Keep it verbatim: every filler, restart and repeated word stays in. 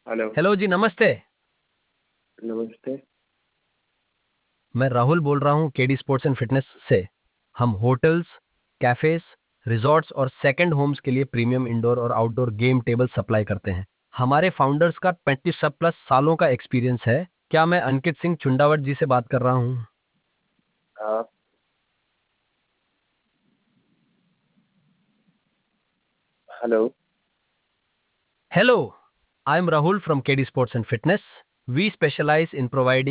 Hello. Hello जी, नमस्ते। नमस्ते। मैं राहुल बोल रहा हूँ केडी स्पोर्ट्स एंड फिटनेस से। हम होटल्स, कैफेज, रिजॉर्ट्स और सेकंड होम्स के लिए प्रीमियम इंडोर और आउटडोर गेम टेबल सप्लाई करते हैं। हमारे फाउंडर्स का पैंतीस सब प्लस सालों का एक्सपीरियंस है। क्या मैं अंकित सिंह चुंडावत जी से बात कर रहा हूँ? हाँ। Hello. Hello, I am Rahul from K D Sports and Fitness. We specialize in providing